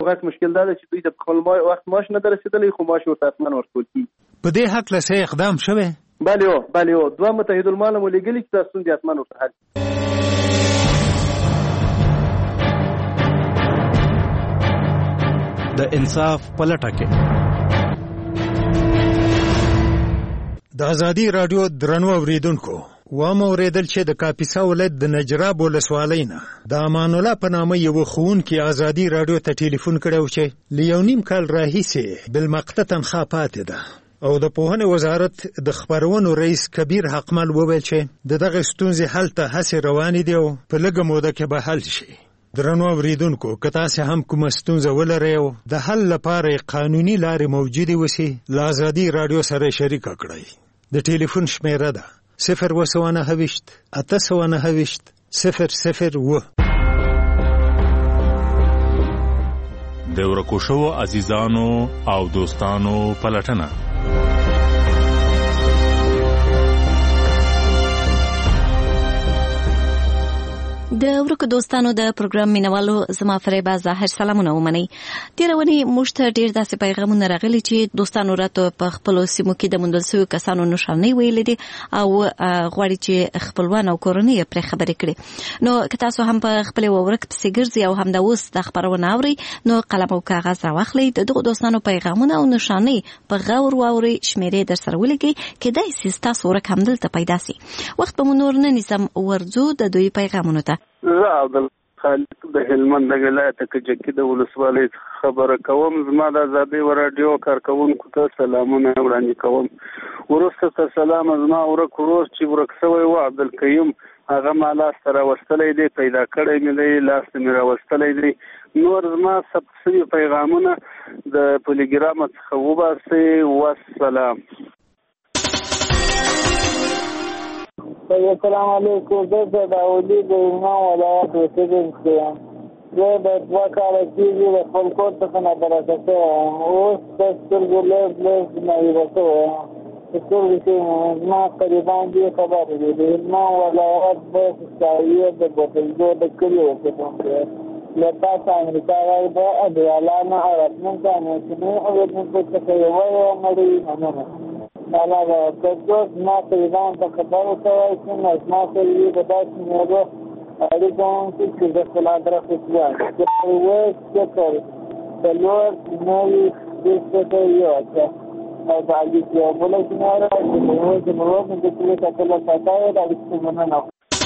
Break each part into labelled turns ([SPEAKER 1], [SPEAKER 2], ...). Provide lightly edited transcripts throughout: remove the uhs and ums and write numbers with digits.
[SPEAKER 1] غټ مشکل دا دی چې دوی د خپل وخت معاش نه رسېدلی، خو معاش ورته حتما ورکول کېږي.
[SPEAKER 2] په دې هکله څه اقدام شوی؟
[SPEAKER 1] بله 2 متحدالمال مو لېږلي چې دا ستونزې حتما ورته حل.
[SPEAKER 2] د انصاف په لټه کې د ازادي راډیو درنو اوریدونکو واوریدل چې د کاپیسا ولایت د نجراب ولسوالۍ نه د امان الله په نامه یو ښوونکي ازادي راډیو ته ټلیفون کړی چې له 1.5 کال راهیسې بالمقطع تنخوا پاتې ده، او د پوهنې وزارت د خبرونو رئیس کبیر حقمل وویل چې دغه ستونزې حل ته هڅې روانې دي او په لږه موده کې به حل شي. درنو اوریدونکو، که تاسو هم کومه ستونزه ولرئ او د حل لپاره قانوني لارې موجودې وسي، له ازادي راډیو سره شریکه کړئ. د ټلیفون شمیره ده 029 829 001.
[SPEAKER 3] د ورکو شوو عزیزانو او دوستانو پلټنه.
[SPEAKER 4] د ورکو دوستانو د پروګرام مینوالو زما فریبا ظاهر سلامونه ومني. تیرونی موږ ته ډیر داسې پیغامونه راغلي چې دوستانو راته په خپل سیمو کې د موندل شوی کسانو نشانې ویلې دي او غواړي چې خپلوان او کورنۍ پرې خبرې کړي. نو که تاسو هم په خپل ورک پسې ګرځي او هم د اوس د خبرونه اوري، نو قلم او کاغذ راواخلئ، دغه دوستانو پیغامونه او نشانې په غور واوري، شمیرې در سره ولګي، کېدای شي ستاسو ورک همدلته پیدا شي. وخت به مو نور نه نیسم، ورځو د دوی پیغامونو ته.
[SPEAKER 5] زه عبدالخالق د هلمند ولایت کجکي د ولسوالۍ خبره کوم. زما د ازادي راډیو کارکونکو ته سلامونه وړاندې کوم. وروسته ته سلام زما ورک ورور چې ورک شوی و عبدالقیوم، هغه ما لاس ته راوستلی دی، پیدا کړی مې دی، لاس ته مې راوستلی دی. نور زما ثبت شوي پیغامونه د پلیګرام څخه وباسئ. والسلام.
[SPEAKER 6] السلام علیکم. زه د داودي د امام ولایت اوسېدونکی یم. زه د 2 کاله کېږي د خپل کور څخه نابرابره شوی یم. اوس د سترګو لږ ناهیله شوی یم. په سترګو کې زما قریبان دې خبرې دي. د امام ولایت د سایې د بوتلګو د کلي اوسېدونکی یم. له تاسو امریکا غږ د اډیالانو او راتلونکي امریکني اورېدونکو څخه یوه نړۍ مننه. علاوه کڅوړ ما پیغام ته خبرو کوي چې ما سره یې د داسې نیولو اړیکه چې د خپل ادرس وکړم چې وایي چې د لور نوې څه یو څه او باندې چې بوله چې نه راځي نو د نور د ټول کتل ساتای د اړیکو نه.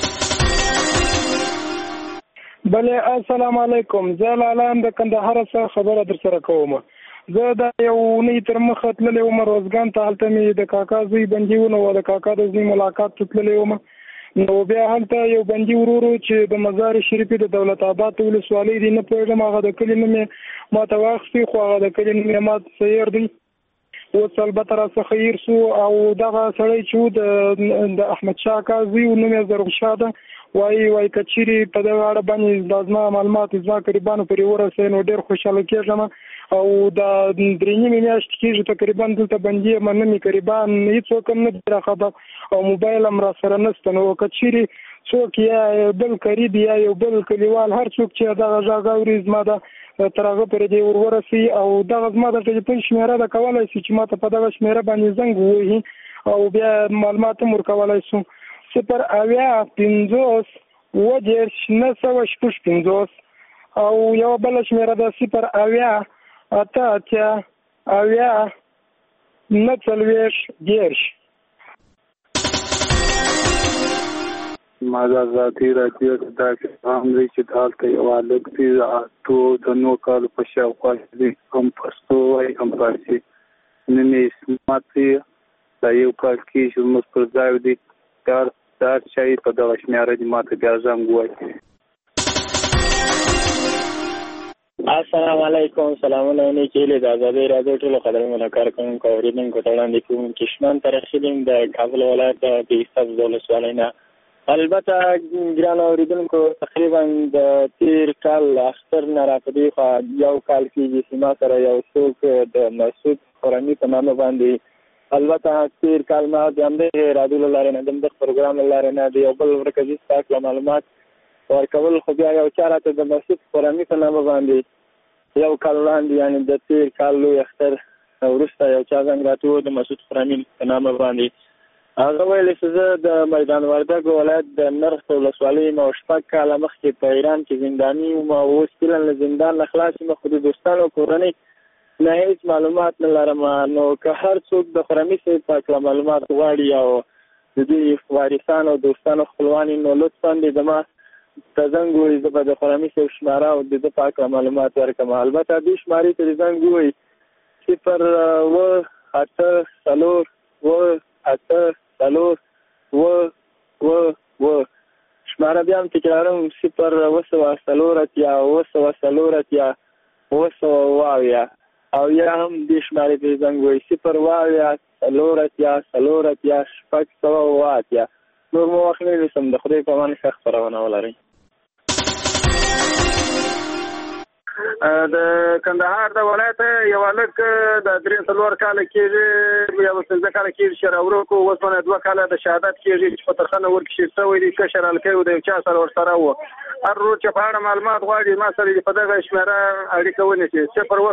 [SPEAKER 7] بله السلام علیکم. زه لاله د کندهار څخه خبره در سره کوم. زه د یو نه تر مخه تللی وم روزګان ته، هلته مې د کاکا زوی بندي ونو د کاکا د زوی ملاقات ته تللی وم. نو بیا هلته یو بندي ورورو چې د مزار شریفي د دولت آباد ولسوالۍ دی، نه پوهېږم هغه د کلي نوم یې ما ته واخیستې، خو هغه د کلي نوم یې ما سیر دی. اوس البته راڅخه هیر سو او دغه سړی چې و د احمدشاه اکا زوی و، نوم یې زرغشاه ده. وایي که چیرې په دغه اړه باندې دا زما معلومات زما قریبانو پرې ورسوي نو ډېر خوشحاله کېږم. او دا 3 میاشتې کېږي تقریبا دلته بندي یم، نه مې قریبان هېڅوک هم نه دی راخبر او موبایل هم را سره نشته. نو که چیرې څوک یا بل قریب یا یو بل کلیوال هر څوک چې دغه غږ اوري زما د تر هغه پورې دې ورورسي او دغه زما د ټلیفون شمېره ده، کولی شي چې ما ته په دغه شمېره باندې زنګ ووهي او بیا معلومات هم ورکولی شو. 08050 950 او یو بل شمېره ده 080 940.
[SPEAKER 5] ما د ازادي راډیو د پیغام دی چې دلته یو هلک دی د 9 کالو په شاوخوا کې هم پښتو وایي هم فارسي. نن یې اسمت دی، دا یو کال کېږي زموږ پر ځای دی. دا چای په دغه شمېره دي، ما ته بیا زنګ ووایي.
[SPEAKER 8] السلام علیکم. سلامونه نیکیلې د ازادي راډیو ټولو قدرمنو کارکوونکو او اورېدونکو ته وړاندې کوم چې شمن ترخیل یم د کابل ولایت د سبز ولسوالۍ نه. البته ګرانو اورېدونکو تقریبا د تېر کال اختر نه را په دې خوا یو کال کېږي چې ما سره یو څوک د مسعود خرمي په نامه باندې، البته تېر کال ما د همدغې راډیو له لارې نه د همدغه پروګرام له لارې نه د یو بل مرکزي ستاک له معلومات ورکول، خو بیا یو چا راته د مسعود خرمي په نامه باندې یو کال وړاندې یعنې د تېر کال لوی اختر وروسته یو چا زنګ راته ووهه د مسعود خرمي په نامه باندې. هغه ویلې چې زه د میدان وردګ ولایت د نرخ ولسوالۍ یم او 6 کاله مخکې په ایران کې زنداني وم او اوس فعلا له زندان نه خلاص یم، خو د دوستانو کورنۍ نه هیڅ معلومات نه لرم. نو که هر څوک د خرمي صاحب په هکله معلومات غواړي او د دوی وارثان او دوستانو خپلوان نو لطفا دې زما ته زنګ ووهي، زه به د خرمي صاحب شماره او د ده په هکله معلومات ورکړم. البته دې شمارې ته دې زنګ ووهي 0-8-4-8-4-8-4 شماره بیا هم تکرارم 0-8-4-8-8-8 او یا هم دې شمارې ته زنګ ووهي 0-8-4-8-8-8. نور مو وخت نه نیسم، د خدای په امان ښه خپرونه ولرئ.
[SPEAKER 5] د کندهار د ولایت یو هلک د 3-4 کاله کېږي یا 15 کاله کېږي چې راورکو، اوس باندې 2 کاله د شهادت کېږي چې په ترخانه ورکشي شوی دی. کشر هلکی و د یو چا سره ورسره و. هر روز چې په اړه معلومات غواړي ما سره په دغه شمېره اړیکه ونیسي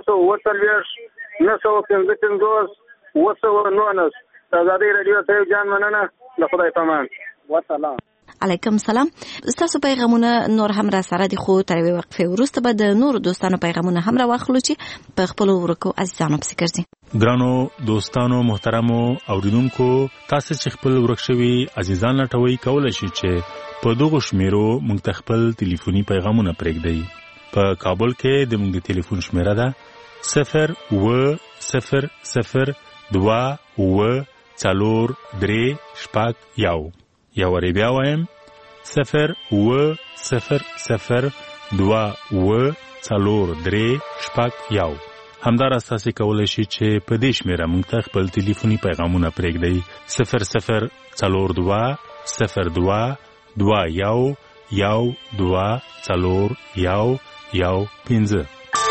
[SPEAKER 5] 0-9-4-55-919. د ازادۍ راډیو صاحب جان مننه، د خدای په امان.
[SPEAKER 1] وسلام.
[SPEAKER 4] علیکم سلام. ستاسو پیغامونه نور هم را سره دي، خو تر یوې وقفې وروسته به د نورو دوستانو پیغامونه هم راواخلو چې په خپلو ورکو عزیزانو پسې ګرځي.
[SPEAKER 3] ګرانو دوستانو محترمو اوریدونکو، تاسو چې خپل ورک شوي عزیزان لټوي کولی شئ چې په دغو شمیرو موږ ته خپل ټلیفوني پیغامونه پرېږدئ. په کابل کې د موږ د ټلیفون شمیره ده 0-0-0-2-4-3-1. یا وری بیا وایم 0-0-0-2-4-3-1. همداراز تاسو کولی شئ چې په دې شمیره موږ ته خپل ټلیفوني پیغامونه پرېږدئ 0-0-4-2-1-2-4-1-15.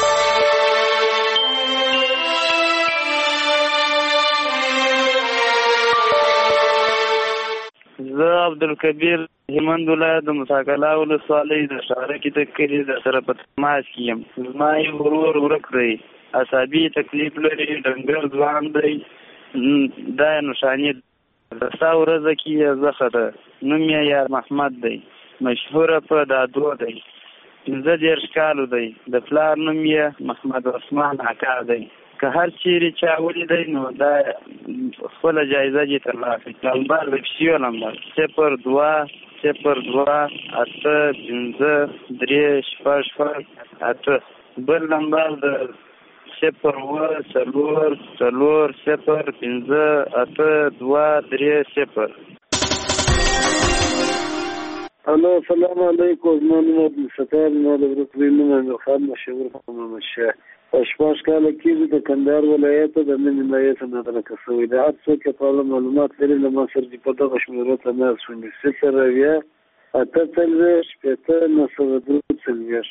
[SPEAKER 9] زه عبدالکبیر هلمند ولایت د مساکلا ولسوالۍ د شارکې د کلي د سره په تماس کې یم. زما یو ورور ورک دی، عصبي تکلیف لري، ډنګر ځوان دی، دا یې نښانې د سا ورځه کې یې زخه ده. نوم یې یار محمد دی، مشهوره په دادو دی، 15 کالو دی، د پلار نوم یې محمد عثمان اکا دی. که هر چیرې چا ولیدی نو دا خپله جایزه دې ترلاسه کړي. نمبر د پیسیو نمبر 02-4-8-5-3-6-8. بل نمبر د 0-4-0-0-5-8-2-3-0.
[SPEAKER 5] الو السلام علیکم. زما نوم عبدالستار، ما د ورکوي نوم امیرخان مشهور محمد شاه. په 6 کاله کېږي د کندهار ولایت د نوي نایت نه درکه شوی دی. هر څوک یې په اړه معلومات لري له ما سره دې په دغه شمېرو تماس ونیسي 0-8-8-943.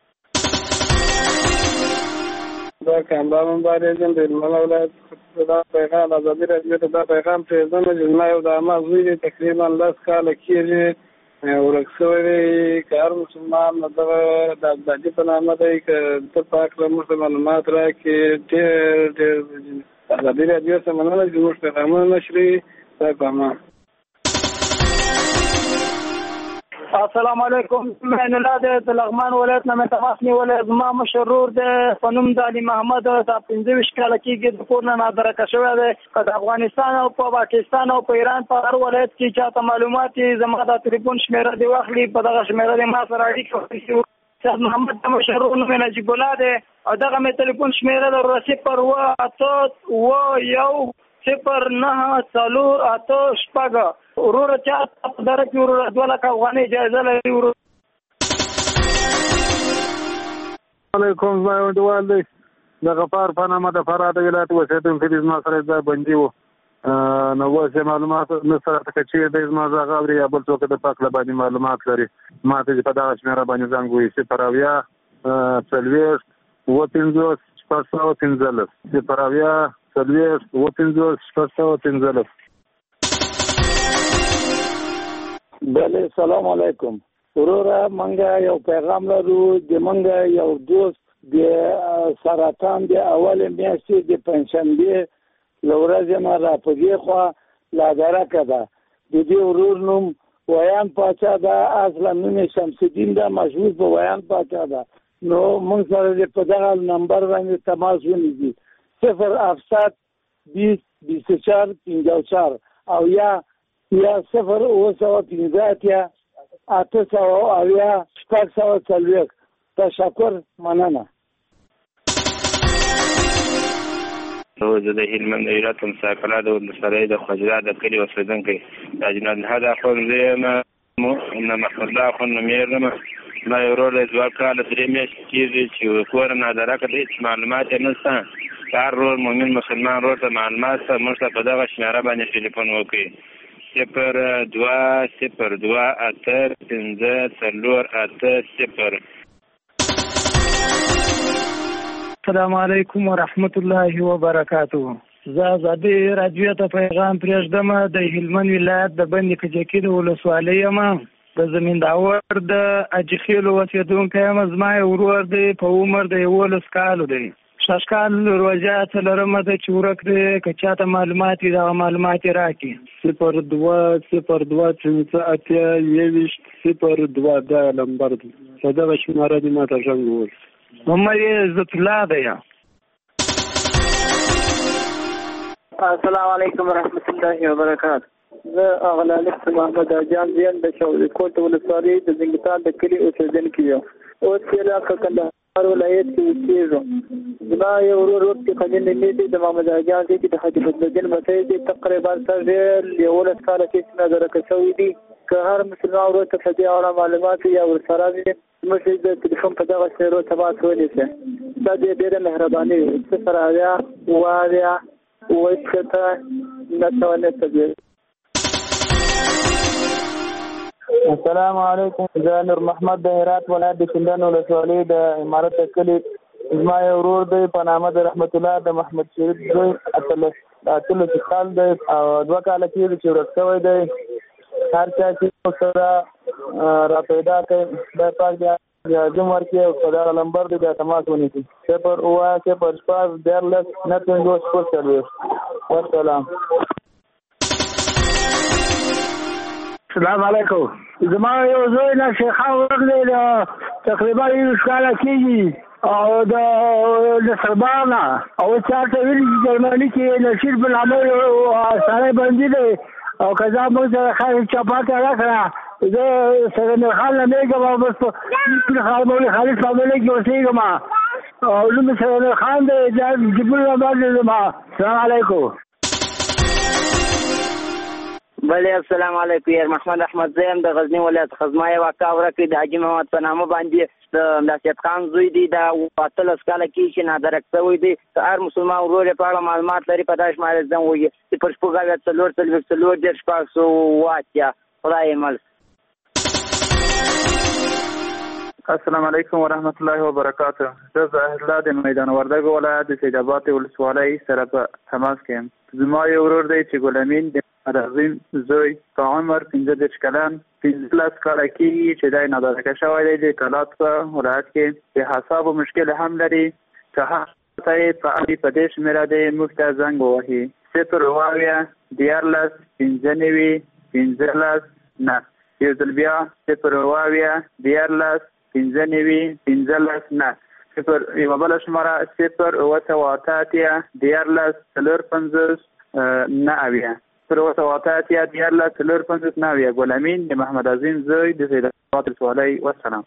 [SPEAKER 7] دا کامبا مبارزم د هلمند ولایت دا پیغام ازادي راډیو ته دا پیغام پرېږدم چې زما یو د عمه زوی دی، تقریبا 10 کاله کېږي ورک شوی دی. که هر مسلمان دغه د ازادي په نامه دی، که ته په هکله موږ ته معلومات راکړي. ډېر ازادي راډیو څخه مننه چې زموږ پیغامونه نشري. خدای په امان.
[SPEAKER 6] السلام علیکم. من الله د لغمان ولایت نه تماس نیولې. زما مشرور د فنوم د علي محمد صاحب 15 کاله کېږي د کور نه نادرکه شوی دی. که د افغانستان او په پاکستان او په ایران په هر ولایت کې چاته معلومات زما د تلیفون شمیره دی واخلي، په دغه شمیره دی ما سره اړیکه ونیسي. صاحب محمد د مشرور نوم نجیب الله دی او دغه مې تلیفون شمیره د 0-8-8-9-4-8-6. ورور چا په دره کې ورور 2 لک افغانۍ جایزه لري. ورور
[SPEAKER 5] علیکم. زما یو انډیوال دی د غفار په نامه د فراه د ولایت اوسېدونکی دی. زما سره ځای بندي و، نو اوس یې معلومات نه سره که چېرې دی زما غږ اوري یا بل څوک د په هکله باندې معلومات لري ما ته په دغه شمېره باندې زنګ ووهي 0-8-40-4-50-6-15.
[SPEAKER 10] بله سلام علیکم. وروره منګه یو پیغام لرو. د منګه یو دوست
[SPEAKER 6] د سرطان د اول میاشتې د پنځشنبه لورځ نه را پدې خو لا درکه ده د دې ورور نوم ویان پاچا ده اصلا نوم شمس الدین ده مشهور په ویان پاچا ده نو موږ سره په دغه نمبر باندې تماس ونیسئ 07 20 24 54 او یا 0 800 تشکر مننه.
[SPEAKER 10] زه د هلمند ولایت مساکله د ولسوالۍ د خجره د کلي اوسېدونکی د اجناد الهد اخوند یم محمد الله اخوند نومېږم. ما یو ورور دی 2 کاله 3 میاشتې کېږي چې کور نه درکه دی هېڅ معلومات یې نشته. هر ورور مؤمن مسلمان ورور ته معلومات شته موږ ته په دغه شمېره باندې ټلیفون وکړي 02 02 8 5 4 8 0.
[SPEAKER 7] السلام علیکم ورحمت الله وبرکاته. زه آزادي رادیو ته پیغام پرېږدم د هلمند ولایت د بند کجکي د ولسوالۍ یم د زمینداور د اجخیلو اوسېدونکی یم. زما ورور دی په عمر د 11 کالو دی. 6 کال روژه څلورمه ده چې ورک دی که چاته معلومات وي دغه معلومات یې راکړي 02 08 22 دا نمبر دی په دغه شماره دې ماته زنګ ووهئ. محمد عزت الله دی.
[SPEAKER 11] السلام علیکم ورحمت الله وبرکاته. زه اغلالک محمد اجان زین د شاولیکوټ ولسوالۍ د زنګتان د کلي اوسېدونکی یم. اوس چې راکه کندهار ولایت کې اوسېږم. زما یو ورور وقتي قدیم نیدي د محمد اجان دی چې د حاجي فضلالدین مسعود دی تقریبا سره 11 کاله کې نظر کشوي دي که هر مسلمان ورور ته په دې اړه معلومات یا ورسره وي موږ د ټلیفون په دغه شمیرو تماس ونیسئ. دا ډېره مهرباني وي 0
[SPEAKER 6] السلام علیکم. زه نور محمد د هرات ولایت د شندن ولسوالۍ د امارت کلي. زما یو ورور دی په نامه د رحمت الله د محمد شریف زوی 18 کال دی او 2 کاله کېږي چې ورک شوی دی. هر چا چې سره را پیدا کړي دا پاک بیا جمع ورکړي په دغه نمبر دی بیا تماس ونیسئ 0 والسلام.
[SPEAKER 7] السلام علیکم. زما یو زوی نه شیخان ورک دی تقریبا 20 کاله کېږي او د نصربان او چاته ویلي چې جرمني کې نشیر بن عمر سړی بندي دی او کذا موږ سره خاص چپاته راکړه. زه سره نه خال نه میګم او بس په خالمولي خالص فامیلی کې اوسېږم او نوم سره خان دی جبل باندې زما. السلام علیکم.
[SPEAKER 11] بله السلام علیکم. یار محمد احمد زیم د غزنی ولایت خزمای واقع ورکړي د حاجي محمد په نامه باندې د نصیحت خان زوی دی د 18 کاله کې چې نادرک شوی دی. هر مسلمان ورور په اړه معلومات لري په داش مال زنګ وي پر شپږ 4 خدای مل.
[SPEAKER 9] السلام علیکم ورحمت الله وبرکاته. زه ظاهر الله د میدان وردګ ولایت د سید آباد ولسوالۍ سره په تماس کې یم. زما یو ورور دی چې ګل امین د عظیم زوی په عمر 15 کلن 15 کاله کېږي چې دی نادرکه شوی دی د کلات په ولایت کې د حساب مشکل هم لري. که هغه ته یې په دې شمېره دی موږ ته زنګ ووهي 0 15 15 یو ځل بیا 0 15 15 یوه بله شماره 0 ګل امین د محمد عظیم زوی د سید آباد ولسوالۍ. والسلام.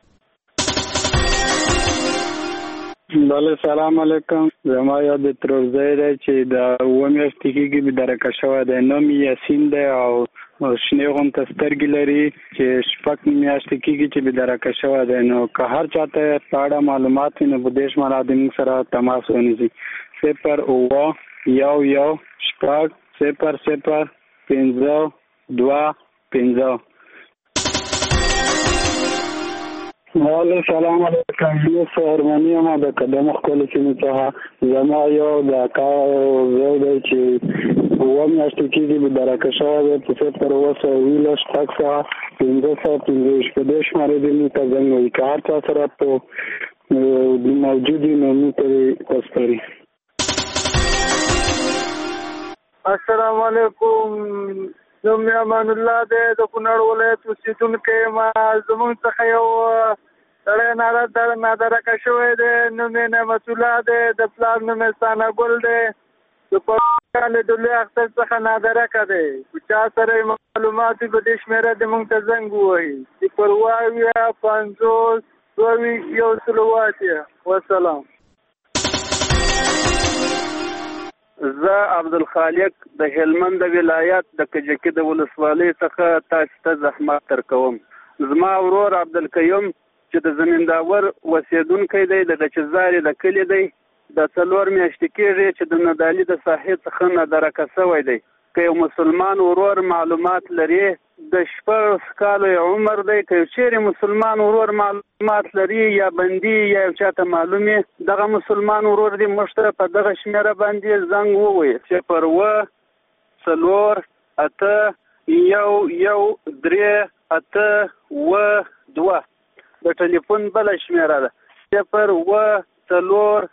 [SPEAKER 7] بله سلام علیکم. زما یو د ترورزی دی چې د 7 میاشتې کېږي درکه شوی دی. نوم یاسین دی او شنې غونته سترګې لري چې 6 میاشتې کېږي چې درکه شوی دی. نو که هر چاته په اړه معلومات وي نو په دې شماره د موږ سره تماس ونیسي 0 سلام علیکم. زه سهرمنی یم د قدم ښکلې سیمې څخه. زما یو د اکا زوی دی چې 7 میاشتې کېږي درکه شوی دی په 0 شپږ 525 په دې شمارې دې موږ ته زنګ وهي. که هر چا سره په
[SPEAKER 6] موجودی نومو ته وسپاري.
[SPEAKER 11] السلام علیکم. نوم مې امان الله دی، د کونړ ولایت اوسېدونکی یم. زموږ څخه یو سړی نادرکه شوی دی، نوم یې نعمت الله دی، د پلار نوم یې ثنا ګل دی، د پښتون له ډلې اختر څخه نادرکه دی. چا سره معلومات په دې شمېره د موږ ته زنګ ووهي 0 50 22 والسلام.
[SPEAKER 5] زه عبدالخالق د هلمند ولایت د کجکي د ولسوالۍ څخه تاسو ته زحمت ترکوم. زما ورور عبدالقیوم چې د زمینداور اوسېدونکی دی، د غچزاري د کلي دی، د 4 میاشتې کېږي چې د نادالي د ساحې څخه نادرکه شوی دی. که یو مسلمان ورور معلومات لري، د 14 کالو عمر دی، که چیرې مسلمان ورور معلومات لري یا بندي یا یو چاته معلومي، دغه مسلمان ورور دی موږ ته په دغه شمېره باندې زنګ ووایي 0 4 8 1 1 3 8 2. د ټلیفون بل شمېره ده 0 4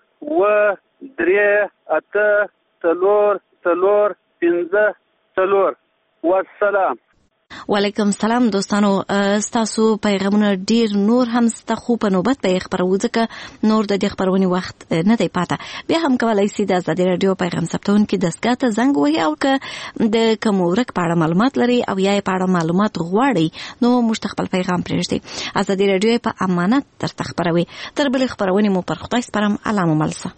[SPEAKER 5] 3 8 4 5 4. والسلام.
[SPEAKER 4] وعلیکم السلام دوستانو. ستاسو پیغامونه ډیر نور هم ستا خو په نوبت به خبرو ځکه نور د دې خبرونې وخت نه دی پاته. بیا هم کولای شئ د آزادي رادیو پیغام ثبتون کې دستګاه ته زنګ وهئ او که د کوم ورک په اړه معلومات لري او یا په اړه معلومات غواړئ نو موږ خپل پیغام پرېږدئ. آزادي رادیو په امانت درته خبروي. تر بلې خبرونې مو پر خدای سپارم. الله مو ملسه.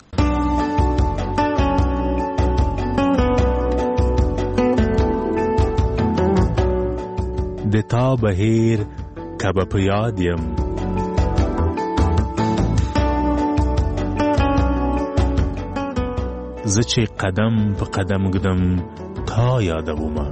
[SPEAKER 3] د تا بهیر کبه په یاد یم، زه چې قدم په قدم ږدم تا یادومه.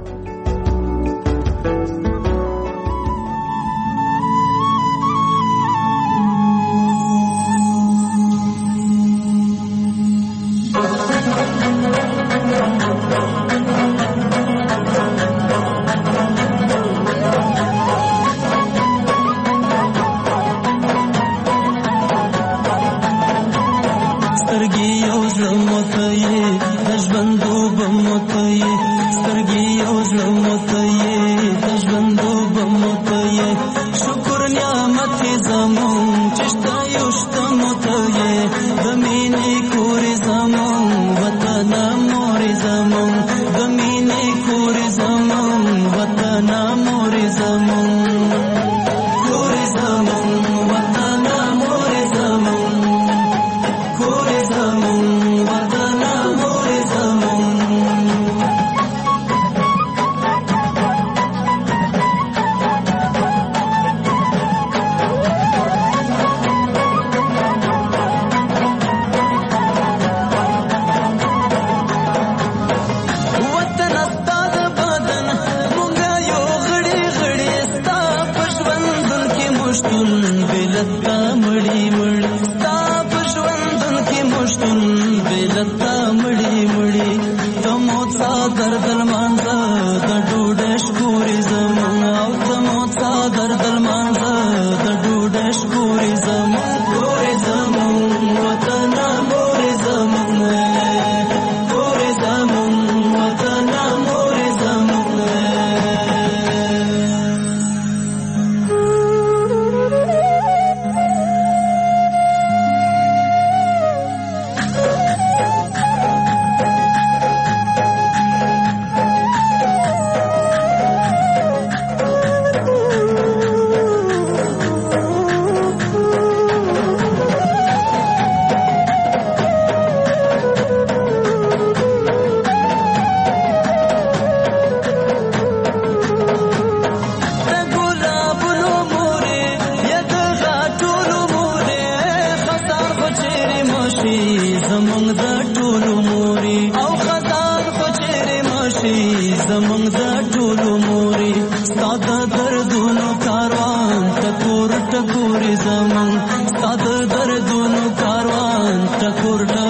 [SPEAKER 12] ټکور زمون ستاد دردونو کاروان ټکور